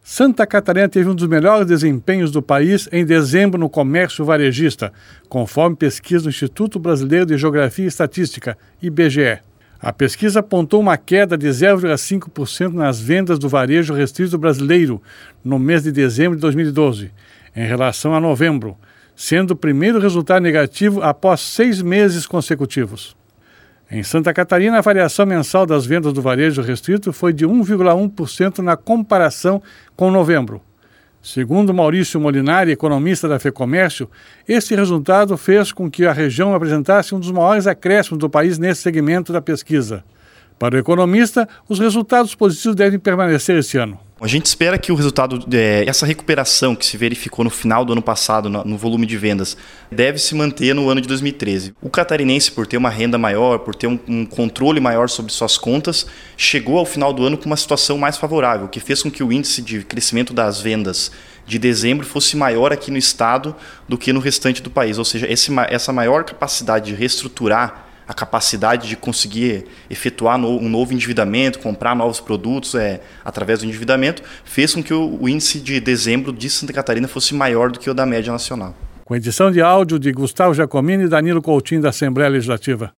Santa Catarina teve um dos melhores desempenhos do país em dezembro no comércio varejista, conforme pesquisa do Instituto Brasileiro de Geografia e Estatística, IBGE. A pesquisa apontou uma queda de 0,5% nas vendas do varejo restrito brasileiro no mês de dezembro de 2012, em relação a novembro, sendo o primeiro resultado negativo após 6 meses consecutivos. Em Santa Catarina, a variação mensal das vendas do varejo restrito foi de 1,1% na comparação com novembro. Segundo Maurício Molinari, economista da FEComércio, esse resultado fez com que a região apresentasse um dos maiores acréscimos do país nesse segmento da pesquisa. Para o economista, os resultados positivos devem permanecer esse ano. A gente espera que o resultado, essa recuperação que se verificou no final do ano passado no volume de vendas, deve se manter no ano de 2013. O catarinense, por ter uma renda maior, por ter um controle maior sobre suas contas, chegou ao final do ano com uma situação mais favorável, que fez com que o índice de crescimento das vendas de dezembro fosse maior aqui no estado do que no restante do país. Ou seja, essa maior capacidade de reestruturar, a capacidade de conseguir efetuar um novo endividamento, comprar novos produtos através do endividamento, fez com que o índice de dezembro de Santa Catarina fosse maior do que o da média nacional. Com edição de áudio de Gustavo Giacomini e Danilo Coutinho, da Assembleia Legislativa.